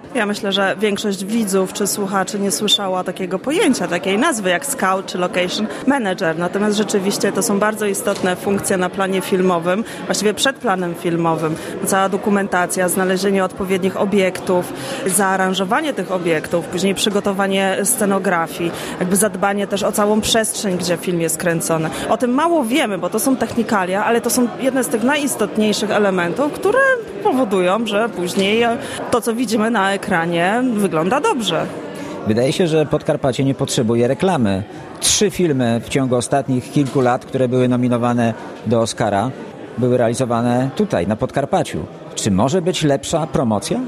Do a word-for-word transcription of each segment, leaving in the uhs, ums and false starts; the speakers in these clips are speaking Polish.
Ja myślę, że większość widzów czy słuchaczy nie słyszała takiego pojęcia, takiej nazwy jak scout czy location manager. Natomiast rzeczywiście to są bardzo istotne funkcje na planie filmowym, właściwie przed planem filmowym. Cała dokumentacja, znalezienie odpowiednich obiektów, zaaranżowanie tych obiektów, później przygotowanie scenografii, jakby zadbanie też o całą przestrzeń, gdzie film jest kręcony. O tym mało wiemy, bo to są technikalia, ale to są jedne z tych najistotniejszych elementów, które powodują, że później to, co widzimy na ekranie, wygląda dobrze. Wydaje się, że Podkarpacie nie potrzebuje reklamy. Trzy filmy w ciągu ostatnich kilku lat, które były nominowane do Oscara, były realizowane tutaj, na Podkarpaciu. Czy może być lepsza promocja?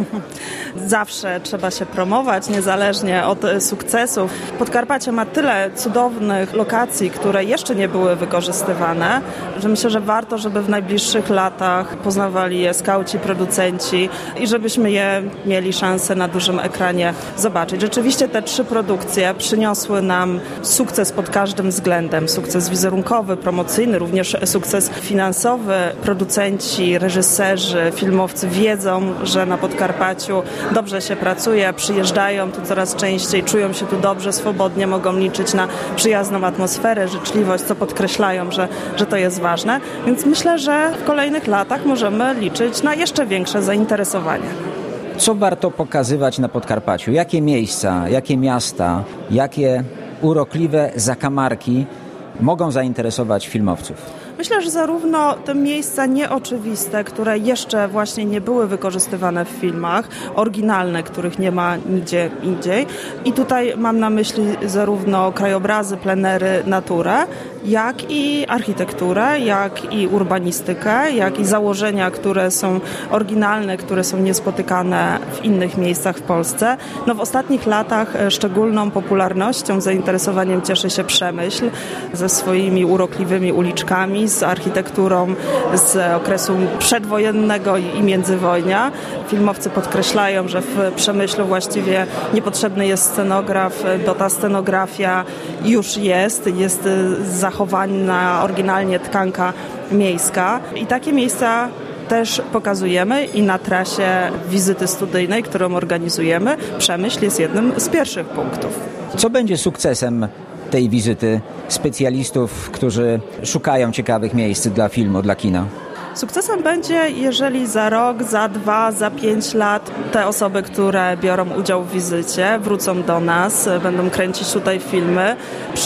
Zawsze trzeba się promować, niezależnie od sukcesów. Podkarpacie ma tyle cudownych lokacji, które jeszcze nie były wykorzystywane, że myślę, że warto, żeby w najbliższych latach poznawali je skauci, producenci i żebyśmy je mieli szansę na dużym ekranie zobaczyć. Rzeczywiście te trzy produkcje przyniosły nam sukces pod każdym względem. Sukces wizerunkowy, promocyjny, również sukces finansowy. Producenci, reżyserzy, filmowcy wiedzą, że na Podkarpaciu dobrze się pracuje, przyjeżdżają tu coraz częściej, czują się tu dobrze, swobodnie, mogą liczyć na przyjazną atmosferę, życzliwość, co podkreślają, że, że to jest ważne. Więc myślę, że w kolejnych latach możemy liczyć na jeszcze większe zainteresowanie. Co warto pokazywać na Podkarpaciu? Jakie miejsca, jakie miasta, jakie urokliwe zakamarki mogą zainteresować filmowców? Myślę, że zarówno te miejsca nieoczywiste, które jeszcze właśnie nie były wykorzystywane w filmach, oryginalne, których nie ma nigdzie indziej. I tutaj mam na myśli zarówno krajobrazy, plenery, naturę, jak i architekturę, jak i urbanistykę, jak i założenia, które są oryginalne, które są niespotykane w innych miejscach w Polsce. No w ostatnich latach szczególną popularnością, zainteresowaniem cieszy się Przemyśl ze swoimi urokliwymi uliczkami, z architekturą z okresu przedwojennego i międzywojnia. Filmowcy podkreślają, że w Przemyślu właściwie niepotrzebny jest scenograf, bo ta scenografia już jest, jest zachowana oryginalnie tkanka miejska i takie miejsca też pokazujemy i na trasie wizyty studyjnej, którą organizujemy, Przemyśl jest jednym z pierwszych punktów. Co będzie sukcesem tej wizyty specjalistów, którzy szukają ciekawych miejsc dla filmu, dla kina? Sukcesem będzie, jeżeli za rok, za dwa, za pięć lat te osoby, które biorą udział w wizycie, wrócą do nas, będą kręcić tutaj filmy,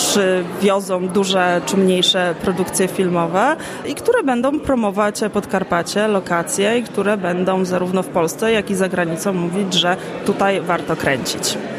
przywiozą duże czy mniejsze produkcje filmowe i które będą promować Podkarpacie, lokacje i które będą zarówno w Polsce, jak i za granicą mówić, że tutaj warto kręcić.